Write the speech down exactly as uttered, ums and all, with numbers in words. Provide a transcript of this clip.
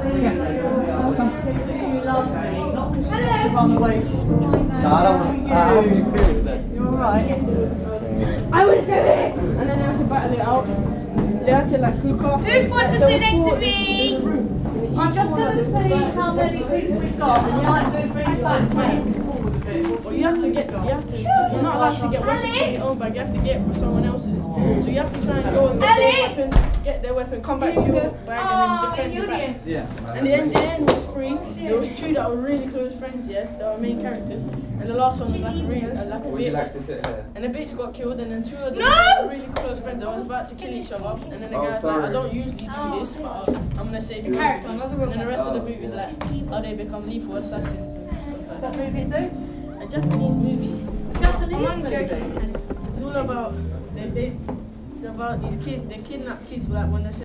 loves me, not because she wants to run away from me. No, I don't want to. I have two periods left. You're alright? I would have said it! And then they had to battle it out. They had to like look after. Who's going to sit next to me? I'm just going to see how many people we've got and I might do three back. Well, you have to get, you have to, you're not allowed to get weapons from your own bag, you have to get it from someone else's. So you have to try and go and get their weapon, get their weapon, come back to your bag and then defend your bag. Yeah. And the end, the end was three. There was two that were really close friends, yeah, that were main characters. And the last one was like a really, uh, like a Would you bitch. like to sit here? And the bitch got killed, and then two of them No! were really close friends that was about to kill each other. And then the Oh, guy's like, sorry. I don't usually do this, but uh, I'm gonna save you. character, And another then the rest of the Oh, movie is yeah. like how they become lethal assassins and stuff like What that. movie is this? A Japanese movie. Japanese I'm movie? joking. It's all about they, they, it's about these kids. They kidnap kids like when they're